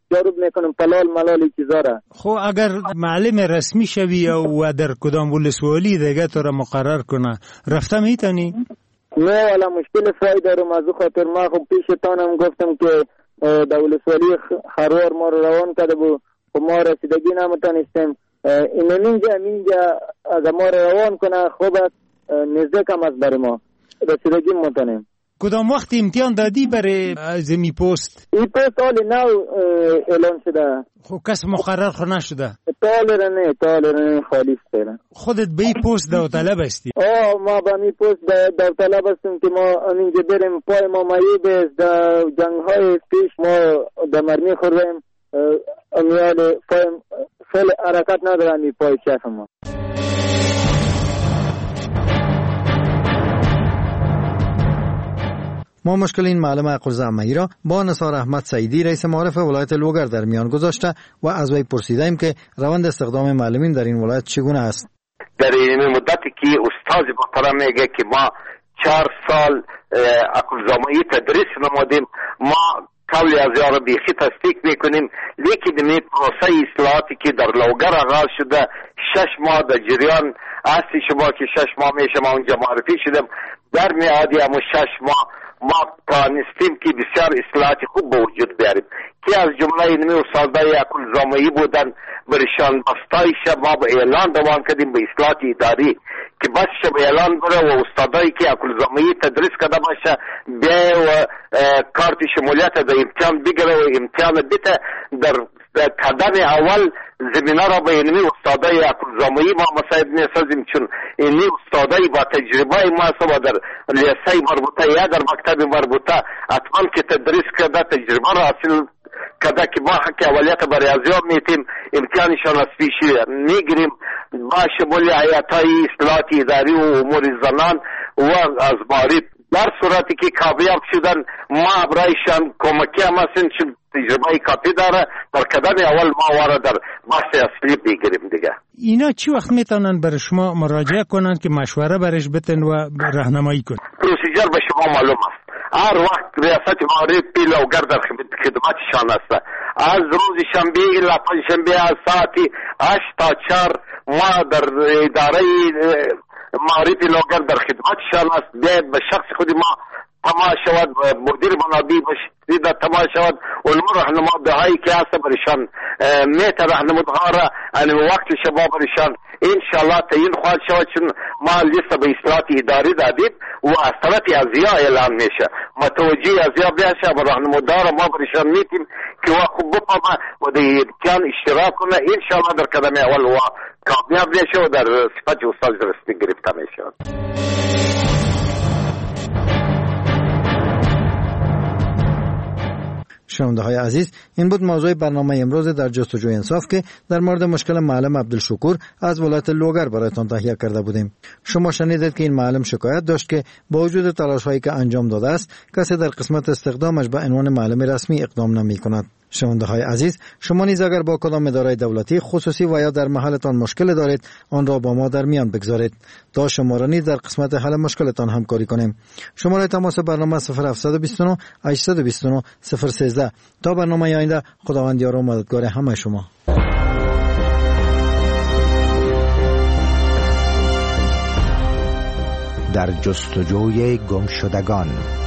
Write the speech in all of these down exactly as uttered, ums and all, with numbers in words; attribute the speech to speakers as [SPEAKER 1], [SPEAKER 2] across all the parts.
[SPEAKER 1] جارب میکنم پلال ملال چیزا را.
[SPEAKER 2] خب اگر معلم رسمی شوی و در کدام ولسوالی دیگه تو را مقرر کنه رفته میتونی؟
[SPEAKER 1] نه والا مشکل فای دارم، از خاطر ما خب پیش تانم گفتم که در ولسوالی خروار ما رو روان کرده بود، خب ما رسیدگی نمیتونستیم. این اینجا اینجا از ما رو روان کنه خوب است، نزدیک هم از برای ما رسیدگی میتونیم.
[SPEAKER 2] کدام وقت امتحان دادی برای زمی پست؟
[SPEAKER 1] این پست حالی نو اعلان شده.
[SPEAKER 2] خب کس مقرر خو نشده؟
[SPEAKER 1] تاله نه تاله نه خالی است.
[SPEAKER 2] خودت به این پست داوطلب هستی؟
[SPEAKER 1] آه ما به این پست داوطلب هستیم که ما اینجا بریم پای ما مایید است. در جنگ های پیش ما در مرمی خوردیم، امیال خیلی حرکت ندارم این پای چف ما.
[SPEAKER 3] ما مشکل این معلم عقل عمایی را با نثار احمد سعیدی رئیس معارف ولایت لوگر در میان گذاشته و از وی پرسیدیم که روند استخدام معلمین در این ولایت چگونه است.
[SPEAKER 4] در این مدتی که استاد محترم میگه که ما چهار سال عقل عمایی تدریس نمودیم، ما قبل از یار بیخی تصدیق میکنیم، لیکن این پروسه اصلاحاتی که در لوگر آغاز شده شش ماه در جریان هستی. شما که شش ماه میشه ما اونجا معرفی شدیم، در میادی همون شش ماه ما توانستیم که بسیار اصلاحات خوب به وجود بیاریم که از جمله اینمی استادای عقل عمایی بودن برشان بستایش ما به اعلان دوان کردیم به اصلاحات اداری که بسش به اعلان بره و استادایی که عقل عمایی تدریس کرده باشه بیا و کارت شمولیت در امتحان بگیره و امتحان بیته در قدم اول زمینه را به اینمی استادای عقل عمایی ما مساعد میسازیم، چون اینمی استادای با تجربه ما در لیسه مربوطه یا در مکتب مربوطه حتما که تدریس کرده تجربه را حاصل کرده که ما حق اولیت برای ریاضیات میتیم امتحانشان از پیشی میگیریم با شمول حیاتای اصلاحات اداری و امور زنان و از معارف. در صورتی که کامیاب شدن ما برایشان کمکی هم هستیم، چون تجربه کافی داره. در قدم اول ما وارا در بحث اصلی بگیریم دیگه.
[SPEAKER 2] اینا چی وقت میتونن برای شما مراجعه کنن که مشوره برش بتن و راهنمایی کنن؟
[SPEAKER 4] پروسیجر به شما معلوم است. هر وقت ریاست معارف بی لوگر در خدمتشان است. از روز شنبه الی پنجشنبه از ساعتی هشت تا چهار ما در اداره معارف لوگر در خدمتشان است. به شخص خود ما تمام شود، مدیر منابع بشید تمام شود، علم رهنما دهایی که هست برشان میت رهنما دهارا ان وقت شباب برشان انشاءالله تعیین خواهد شود، چون ما لیست به اصلاحات اداری دادید و از طرف ازیا اعلان میشه متوجه ازیا بیاشه و رهنما دهارا ما برشان میتیم که خوب بفهمه و در امتحان اشتراک کنه. انشاءالله در قدم اول و کامیاب میشه و در صفت استاد رسمی گرفته میشه.
[SPEAKER 3] شنونده های عزیز، این بود موضوع برنامه امروز در جستجوی انصاف که در مورد مشکل معلم عبدالشکور از ولایت لوگر برایتان تهیه کرده بودیم. شما شنیدید که این معلم شکایت داشت که با وجود تلاش هایی که انجام داده است کسی در قسمت استخدامش به عنوان معلم رسمی اقدام نمی کند. شنونده های عزیز، شما نیز اگر با کدام اداره دولتی خصوصی و یا در محلتان مشکل دارید آن را با ما در میان بگذارید تا شما را نیز در قسمت حل مشکلتان همکاری کنیم. شماره تماس برنامه صفر هفت دو نه هشت دو نه صفر یک سه. تا برنامه آینده، خداوند یار و مددگار همه شما.
[SPEAKER 5] در جستجوی گمشدگان.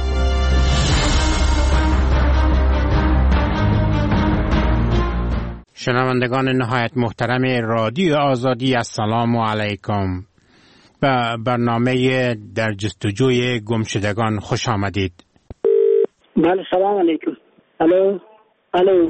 [SPEAKER 6] شنوندگان نهایت محترم رادیو آزادی، السلام علیکم. به برنامه در جستجوی گمشدگان خوش آمدید.
[SPEAKER 7] بله سلام علیکم. الو الو.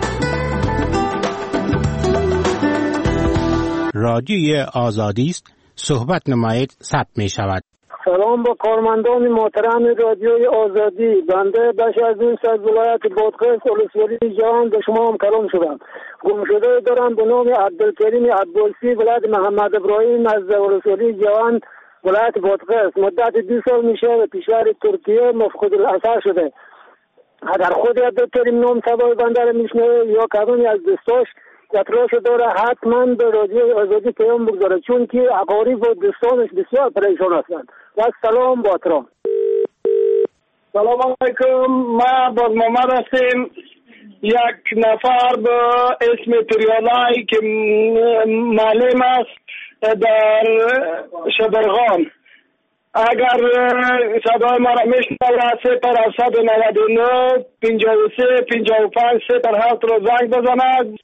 [SPEAKER 6] رادیو آزادی است، صحبت نمایید ثبت می شود.
[SPEAKER 7] سلام با کارمندان محترم رادیوی آزادی. بنده بخش از دوست از ولایت بادغیس ولسوالی جهان به شما هم کلام شدم. گمشده دارم به نام عبدالکریم عبدالسی ولایت محمد ابراهیم از ولسوالی جهان ولایت بادغیس. مدت دو سال میشه به کشور ترکیه مفقود الاثر شده. اگر خود عبدالکریم نام سوای بنده را میشنوه یا کدومی از دوستاش اطراف داره حتما به رادیو آزادی پیام بگذاره، چون که اقارب و دوستانش بسیار پریشان هستند. و سلام با احترام.
[SPEAKER 8] سلام علیکم. ما باز محمد هستیم
[SPEAKER 7] یک نفر به اسم تریالای که معلم است در شبرغان. اگر صدای ما را میشنوه صفر هفتصد و نود و نه پنجاه و سه پنجاه و پنج صفر هفت را زنگ بزند.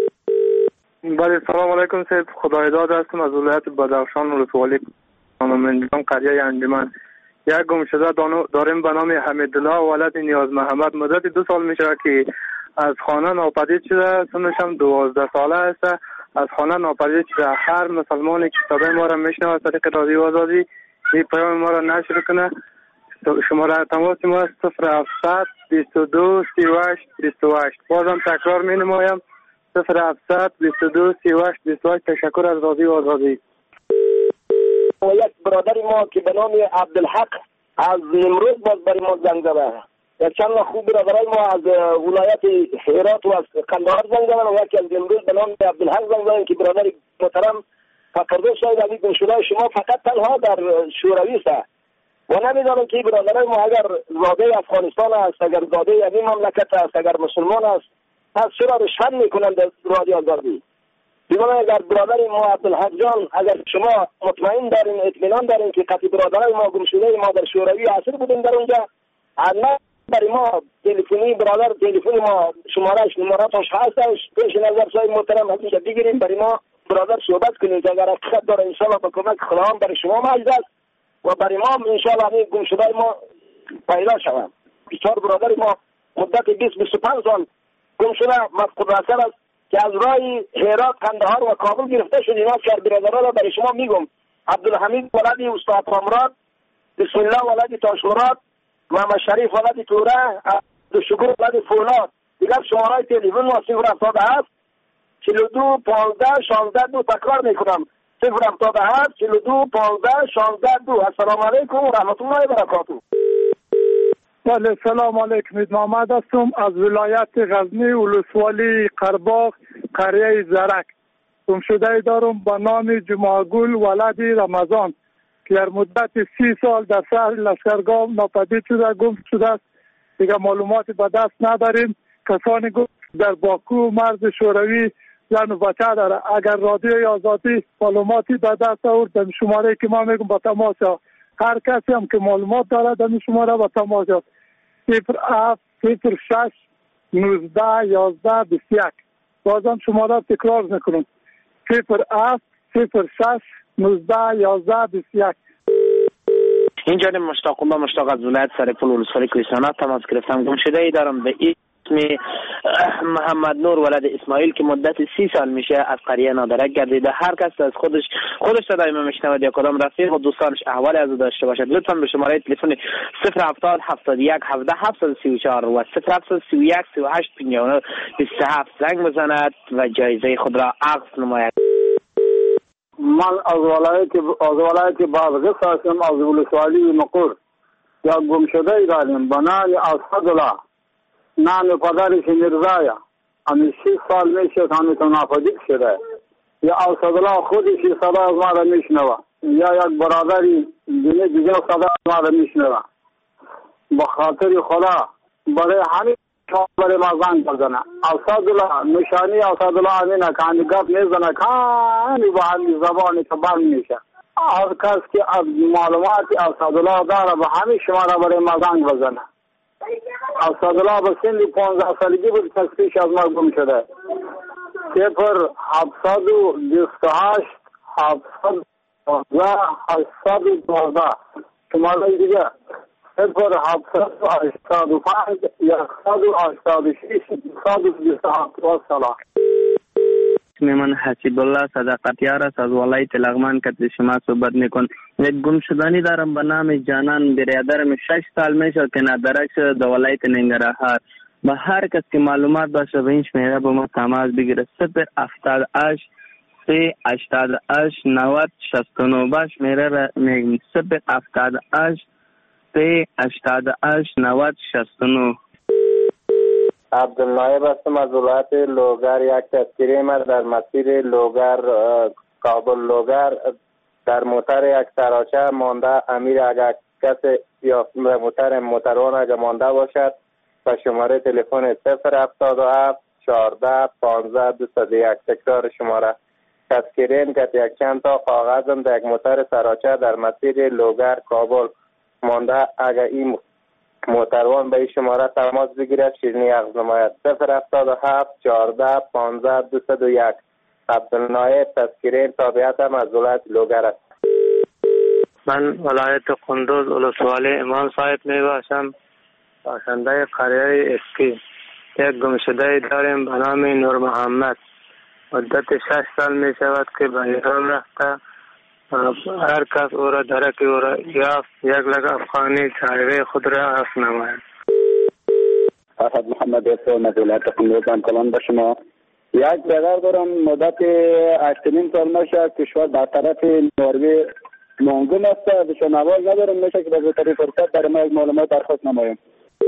[SPEAKER 8] بله سلام علیکم صاحب، خدایداد هستم از ولایت بدخشان ولسوالی منجام قریه انجمن. یک گمشده داریم به نام حمیدالله ولد نیاز محمد. مدت دو سال میشه که از خانه ناپدید شده، سنش هم دوازده ساله است. از خانه ناپدید شده. هر مسلمانی که صدای ما را میشنوه از طریق رادیو آزادی این پیام ما را نشر کنه. شماره تماس ما است صفر هفتصد بیست و دو سی و هشت بیست و هشت. بازم تکرار می نمایم صفر هفتصد بیست و دو سی و هشت بیست و هشت. تشکر از رادیو آزادی.
[SPEAKER 9] یک برادر ما که به نام عبدالحق از نمروز باز برای ما زنگ زده. یک چند خوب برادرای ما از ولایت هرات و از قندهار زنگ زدن و یکی از نمروز به نام عبدالحق زنگ زدن که برادر محترم فکرده شاید علی گمشده شما فقط تنها در شوروی است و نمیدانم که برادرای ما اگر زاده افغانستان است، اگر زاده این مملکت است، اگر مسلمان است، پس چرا رشوه میکنند در رادیو آزادی؟ دیگه اگر برادر ما عبدالحق جان اگر شما مطمئن دارین اطمینان دارین که قطعی برادرای ما گمشده ما در شوروی حاصل بودیم در اونجا، نه برای ما تلفنی برادر تلفن ما شمارهش نمراتش هستش پیش نظر صاحب محترم حقیقت بگیریم برای ما برادر صحبت کنیم که اگر حقیقت داره انشاءالله با کمک خداوند برای شما معجزه است و برای ما انشاءالله همین گمشده ما پیدا شوند. بسیار برادر ما مدت بیست بیست و پنج سال گمشده مفقود اثر است که از راه هرات قندهار و کابل گرفته شد. اینا که برادرها را برای شما میگم: عبدالحمید ولد استاد کامراد، بسم الله ولد تاشمراد، محمد شریف ولد توره، عبدالشکور ولد فولاد. دیگر شماره تلفن ما صفر هفتاد و هفت چهل و دو پانزده شانزده دو. تکرار میکنم صفر هفتاد و هفت چهل و دو پانزده شانزده دو. السلام علیکم و رحمت الله و برکاته.
[SPEAKER 8] بله سلام علیکم. محمد هستم از ولایت غزنی ولسوالی قرباغ قریه زرک. گمشده دارم به نام جمعه‌گل ولد رمضان که در مدت سی سال در شهر لشکرگاه ناپدید شده گم شده است. دیگه معلوماتی به دست نداریم. کسانی گفت در باکو مرز شوروی زن و بچه داره. اگر رادیوی آزادی معلوماتی به دست آورد در شماره که ما میگم با تماس ها، هر کسی هم که معلومات داره در شماره با تماس ها صفر هفت صفر شش نوزده یازده بیست و یک. بازم شماره تکرار میکنم صفر هفت صفر شش نوزده یازده بیست و یک.
[SPEAKER 10] این جانب مشتاق الله مشتاق از ولایت سرپل ولسوالی کوهستان تماس گرفتم. گمشده ای دارم به اسم محمد نور ولد اسماعیل که مدت سی سال میشه از قریه نادرک گردیده. هر کس از خودش خودش صدای میشنوه یا کدام رفیق و دوستانش احوال از داشته باشد لطفا به شماره تلفن صفر هفتاد هفتاد و یک هفده هفتصد و سی و چهار و صفر هفتصد و سی و یک سی و هشت پنجاه و نه بیست و هفت زنگ بزند و جایزه خود را عقد نماید.
[SPEAKER 11] من از ولایت از ولایت بادغیس هستم، از ولسوالی مقر. یا گمشده ای داریم به نام اسدالله، نام پدرش میرزایا. همین شش سال میشه همیتون ناپدید شده. یا اسدالله خودش صدا از ما را میشنوه، یا یک برادری دیگه دیگه صدا از ما را میشنوه. به خاطر خدا برای همین برای ما زنگ بزنه. اسدالله نشانی اسدالله امینه که همی گپ میزنه که همی با همی زبانی که بند میشه. هر کس که از معلوماتی اسدالله داره به همین شما را برای ما زنگ بزنه. اسدالله به سن پانزده سالگی بود که پیش از ما گم شده. صفر هفتصد و بیست و هشت هفتصد و دوازده هشتصد و دوازده. شماره دیگه صفر هفتصد و هشتاد و پنج یکصد و هشتاد و شش صد و بیست و هفت. و سلام.
[SPEAKER 12] من حسیب الله صداقتیار است از ولایت لغمان که شما صحبت میکن. یک گمشدگی دارم به نام جانان برادرم شش سال میشه که نادرک شده در ولایت ننگرهار. به هر کس که معلومات باشه به این شماره با ما تماس بگیره صفر هفتاد و هشت سه هشتاد و هشت نود شصت و نه. باش شماره را میگم صفر هفتاد و هشت سه هشتاد و هشت نود شصت و نه.
[SPEAKER 13] عبدالنایب هستم از ولایت لوگر. یک تذکیره من در مسیر لوگر کابل لوگر در موتر یک تراچه مانده. امیر اگر کس یا موتر موتران اگر مانده باشد به شماره تلفن صفر هفتاد و هفت چهارده پانزده دویست و یک. تکرار شماره تذکرین که یک چند تا کاغذم در یک موتر سراچه در مسیر لوگر کابل مانده. اگر این موتروان به این شماره تماس بگیرد شیرینی اخذ نماید. صفر هفتاد و هفت چهارده پانزده دویست و یک. عبدالنایب تذکرین تابعیت هم از ولایت لوگر است.
[SPEAKER 14] من ولایت قندوز ولسوالی امام صاحب می باشم، باشنده قریه اسکی. یک گمشده داریم به نام نور محمد. مدت شش سال می شود که به ایران رفته. هر کس او را درک او را یافت یک لک افغانی چایوه خود را عفو نماید.
[SPEAKER 15] فرهاد محمد اسو از ولایت قندوز هم کلان به شما. یک برادر دارم مدت هشت نیم سال میشه کشور در طرف نروژ مانگون است. بهشون آواز ندارم، میشه که به طریق فرصت برای ما یک معلومات درخواست نمایم.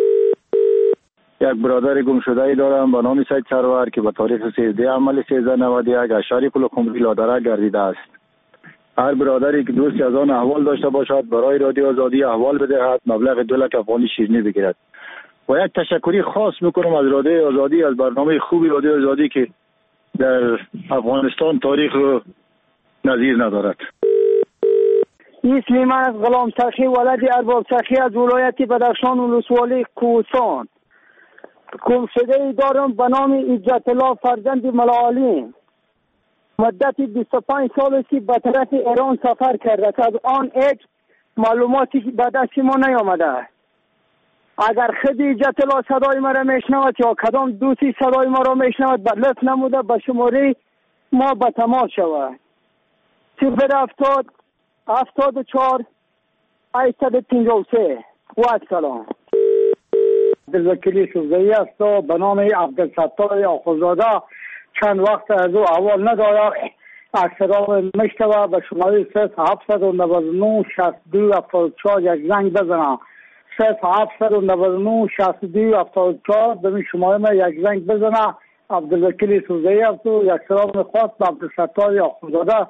[SPEAKER 16] یک برادر گم شده ای دارم به نام سید سرور که به تاریخ سیزده عمل سیزده نود و یک اشاری پل خمری لادره گردیده است. هر برادری که دوستی از آن احوال داشته باشد برای رادیو آزادی احوال بدهد، مبلغ دو لک افغانی شیرینی بگیرد. و یک تشکری خاص میکنم از رادیو آزادی، از برنامه خوبی رادیو آزادی که در افغانستان تاریخ رو نظیر ندارد.
[SPEAKER 17] اسم من از غلام سخی ولد ارباب سخی از ولایت بدخشان ولسوالی کوهستان. گمشده دارم به نام عزت الله فرزند ملاعلی. مدت بیست و پنج سال است به طرف ایران سفر کرده که از آن هیچ معلوماتی به دست ما نیامده. اگر خود عزت الله صدای ما را میشنود یا کدام دوستی صدای ما را میشنود به لطف نموده به شماره ما به تماس شود. صفر هفتاد هفتاد و چهار هشتصد و پنجاه و سه. و سلام.
[SPEAKER 18] عبدالوکیلی سوزایی است به نام عبدالستار آخوزاده. چند وقت از او اول نداره اکثرا میشتوه به شماره سه هفتصد و نود و نه شصت و دو هفتاد و چهار یک زنگ بزنم. سه هفتصد و نود و نه شصت و دو هفتاد و چهار به این شماره ما یک زنگ بزنه. عبدالوکیلی سوزایی است و یک سلام خاص به عبدالستار آخوزاده.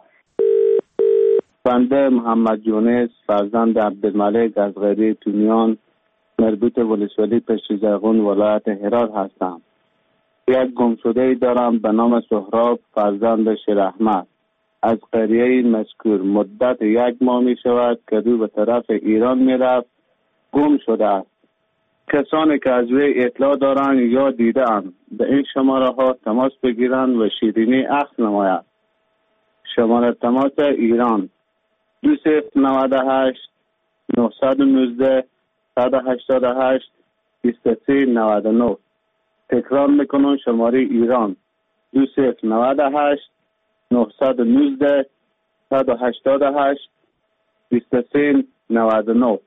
[SPEAKER 19] بنده محمد یونس فرزند عبدالملک از غیری تونیان مربوط ولسوالی پشتیزرغون ولایت هرات هستم. یک گمشده دارم به نام سهراب فرزند شیر احمد از قریه مذکور. مدت یک ماه می شود که دو به طرف ایران می رفت گم شده است. کسانی که از وی اطلاع دارند یا دیدند به این شماره ها تماس بگیرند و شیرینی اخذ نماید. شماره تماس ایران دو صفر نود و هشت نهصد و نوزده صد و هشتاد و هشت بیست و سه نود و نه. تکرار میکنم شماره ایران دو صفر نود و هشت نهصد و نوزده صد و هشتاد و هشت بیست و سه نود و نه.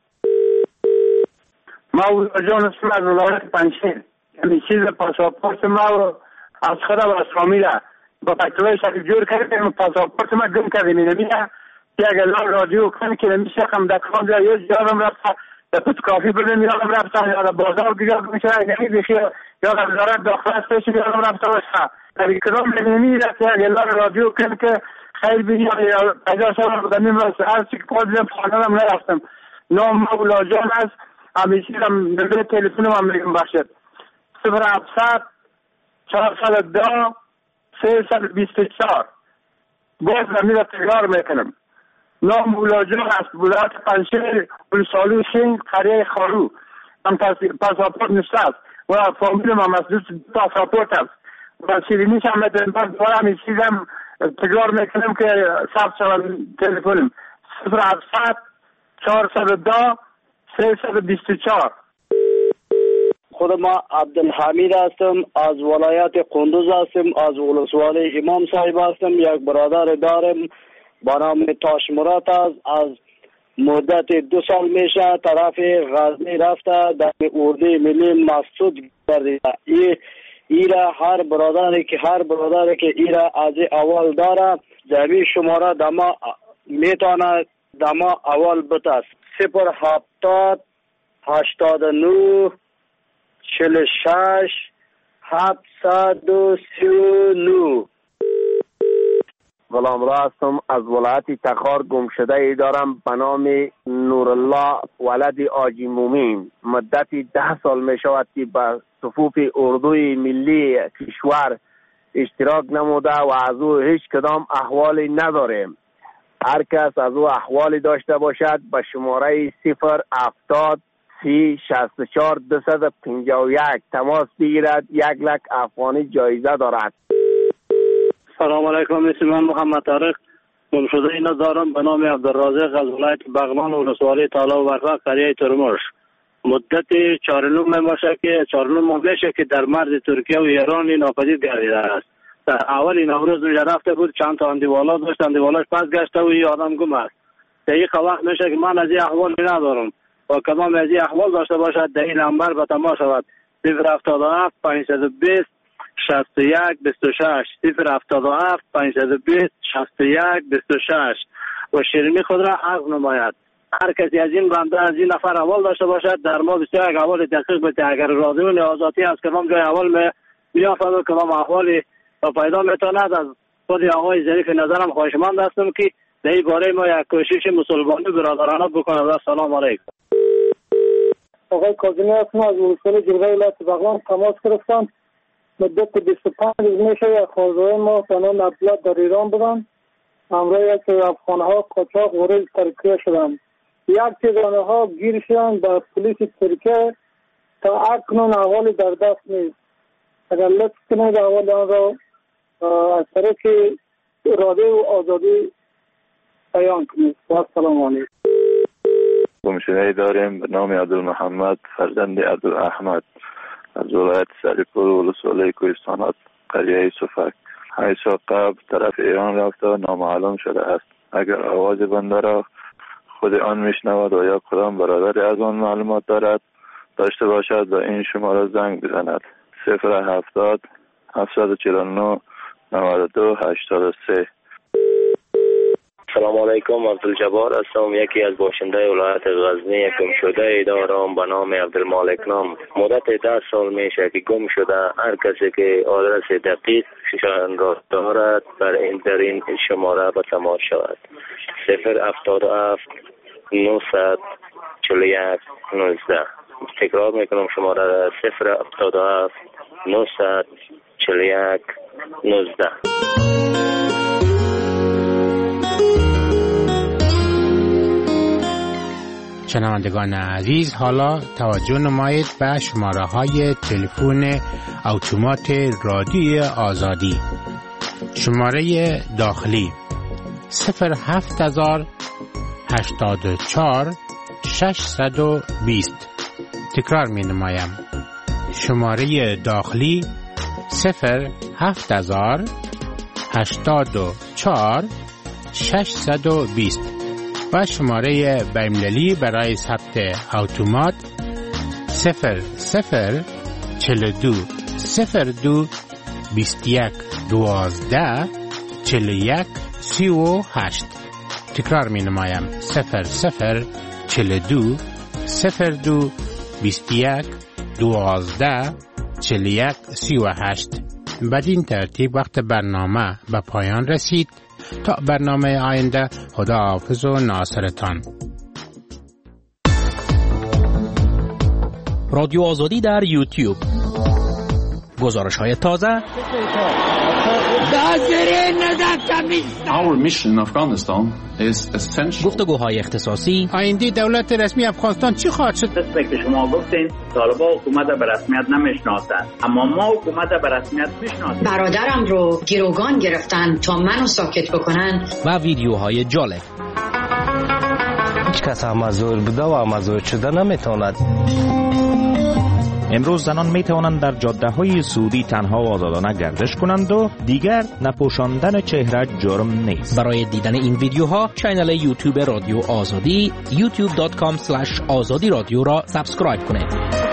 [SPEAKER 20] ما جان اسم از ولایت پنجشیر. یعنی چیز پاسپورت ما از خدا و اسلامی را با پکتوی شکل جور کردیم. پاسپورت ما گم کردیم. نمیده یک الان رادیو کنی که نمیشه هم دکان جا یه جانم رفته به پت کافی بلیم یادم رفته یا بازار گیاد میشه یعنی بخیر یا وزارت داخل استش یادم رفته باشه. در کدام نمیده یک الان رادیو کنی که خیلی بینی یا پجا سال بودنیم راسته از چی که پادیم خانم نرفتم. نام مولا جان است. همیشه هم نمبر تلفنم هم میگم باشد صفر هفتصد چهارصد و دو سیصد و بیست و چهار. باز نمیده تکرار میکنم. نام مولاجان است. ولایت پنجشیر ولسوالی سنگ قریه خارو. هم پاسپورت نشته است و فامیلم هم از دوست پاسپورت است و شیرینیش هم میتونم باز دوباره همی چیزم تکرار میکنم که ثبت شود تلفنم صفر هفتصد چهارصد و دو سیصد و بیست و چهار.
[SPEAKER 15] خود ما عبدالحمید هستم از ولایت قندوز هستم از ولسوالی امام صاحب هستم. یک برادر دارم با نام تاش مراد است. از مدت دو سال میشه طرف غزنی رفته در اردوی ملی مسعود گردیده. ای ایرا هر برادری که هر برادری که ایرا از اول داره جمعی شماره دما میتونه دما اول بتاست صفر هفتاد هشتاد و نه چهل و شش هفتصد و سی و نه.
[SPEAKER 21] غلامرا هستم. از ولایت تخار گمشده ای دارم به نام نورالله ولد آجی مومین. مدتی ده سال می شود که به صفوف اردوی ملی کشور اشتراک نموده و از او هیچ کدام احوالی نداریم. هر کس از او احوالی داشته باشد به شماره صفر هفتاد سی شصت و چهار دویست و پنجاه و یک تماس بگیرد. یک لک افغانی جایزه دارد.
[SPEAKER 15] سلام علیکم. اسم من محمد طارق. گمشده اینا دارم به نام عبدالرازق از ولایت بغلان ولسوالی تالا و برفق قریه ترمرش. مدت چهارنوم میباشه که چهارنوم میشه که در مرز ترکیه و ایران ناپدید گردیده است. در اول نوروز میشه رفته بود، چند تا اندیوالا داشت، اندیوالاش پس گشته و این آدم گم است. دقیقه وقت میشه که من از این احوال ندارم و کدام از این احوال داشته باشد در این نمبر به تماس شود. صفر هفتاد و هفت پانصد و بیست شصت و یک بیست و شش صفر هفتاد و هفت پانصد و بیست شصت و یک بیست و شش و شیرینی خود را عرض نماید. هر کسی از این بنده از این نفر احوال داشته باشد در ما بیست و یک احوال دقیق بده. اگر رادیو آزادی از کدام جای احوال می بیافد و کدام احوالی و پیدا میتواند از خود آقای ظریف نظرم خواهشمند هستم که در این باره ما یک کوشش مسلمانی برادرانه بکنند. سلام علیکم.
[SPEAKER 7] آقای کاظمی هستم از ولسوالی جلوه ولایت بغلان تماس گرفتم. مدت بیست و پنج روز میشه یک خانواده ما به نام عبدالله در ایران بودن. همراه یک افغانها قاچاق وارد ترکیه شدند. یک تعداد ها گیر شدند به پلیس ترکیه تا اکنون احوال در دست نیست. اگر لطف کنید احوال آن را از طریق رادیو آزادی بیان کنید. السلام علیکم.
[SPEAKER 22] گمشده‌ای داریم به نام عبدالمحمد فرزند عبدالاحمد از ولایت سریپور ولسوالی کوهستانات قریه صفک. هشت سال قبل طرف ایران رفته و نامعلوم شده است. اگر آواز بنده را خود آن میشنود و یا کدام برادری از آن معلومات دارد داشته باشد و این شماره زنگ بزند. صفر هفتاد هفتصد و چهل و نه نود و دو هشتاد و سه.
[SPEAKER 23] سلام علیکم. عبدالجبار هستم. یکی از باشنده ولایت غزنی. یک گمشده دارم به نام عبدالمالک نام. مدت ده سال میشه که گم شده. هر کسی که آدرس دقیق شان را دارد بر این در این شماره به تماس شود. صفر هفتاد و هفت نهصد چهل و یک نوزده. تکرار میکنم شماره را. صفر هفتاد و هفت نهصد چهل و یک نوزده.
[SPEAKER 6] شنوندگان عزیز، حالا توجه نمایید به شماره های تلفن اتومات رادیو آزادی. شماره داخلی صفر هفت هزار هشتاد و چهار ششصد و بیست. تکرار می نمایم. شماره داخلی صفر هفت هزار هشتاد و چهار ششصد و بیست و شماره بین‌المللی برای ثبت اتومات صفر صفر چهل و دو صفر دو بیست و یک دوازده چهل و یک سی و هشت. تکرار می نمایم. صفر صفر چهل و دو صفر دو بیست و یک دوازده چهل و یک سی و هشت. بدین ترتیب وقت برنامه به پایان رسید. تا برنامه آینده، خدا حافظ و ناصرتان.
[SPEAKER 24] رادیو آزادی در یوتیوب. گزارش های تازه.
[SPEAKER 25] Our mission in Afghanistan is essential.
[SPEAKER 24] گفتگوهای اختصاصی.
[SPEAKER 6] آینده دولت رسمی افغانستان چی خواهد شد؟
[SPEAKER 26] مثل که شما گفتین طالبان حکومت به رسمیت نمیشناسند، اما ما حکومت به رسمیت میشناسیم.
[SPEAKER 27] برادرم رو گروگان گرفتن تا منو ساکت بکنن.
[SPEAKER 24] و ویدیوهای جالب.
[SPEAKER 28] هیچ کس مزور بوده و مزور شده نمیتواند.
[SPEAKER 29] امروز زنان می توانند در جاده های سعودی تنها و آزادانه گردش کنند و دیگر نپوشاندن چهره جرم نیست.
[SPEAKER 24] برای دیدن این ویدیوها کانال یوتیوب رادیو آزادی یوتیوب دات کام اسلش آزادی رادیو را سابسکرایب کنید.